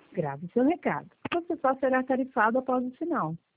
Grave seu recado. Você só será tarifado após o sinal.